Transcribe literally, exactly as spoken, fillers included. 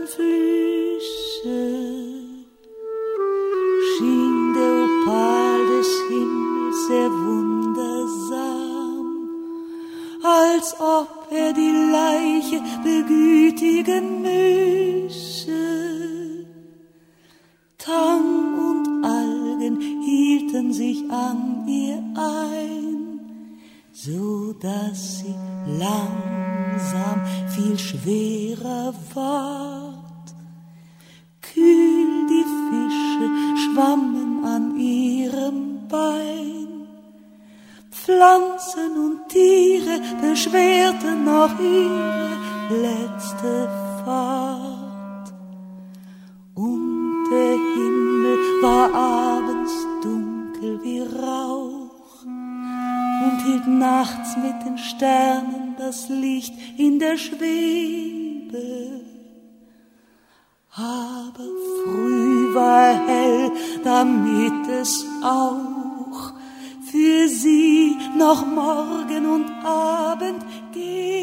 Flüsse schien der Opal des Himmels sehr wundersam, als ob er die Leiche begütigen müsse. Tang und Algen hielten sich an ihr ein, so dass sie langsam viel schwerer ward. Kühl die Fische schwammen an ihrem Bein, Pflanzen und Tiere beschwerten noch ihre letzte Fahrt. Und der Himmel war abends dunkel wie Rauch und hielt nachts mit den Sternen das Licht in der Schwebe. Aber früh war hell, damit es auch für sie noch Morgen und Abend geht.